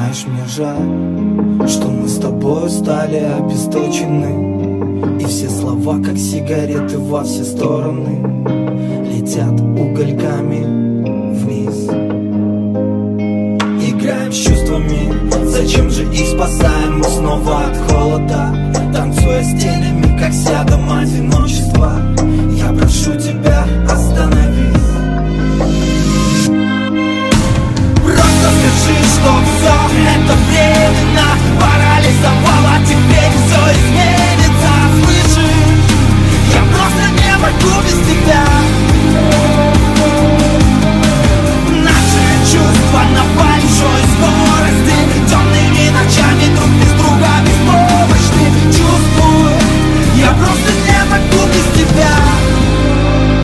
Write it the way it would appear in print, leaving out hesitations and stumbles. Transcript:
Знаешь, мне жаль, что мы с тобой стали обесточены, и все слова, как сигареты, во все стороны летят угольками вниз. Играем с чувствами, зачем же их спасаем мы снова от холода, танцуя с тенями, как с ядом одиночества. Я прошу тебя,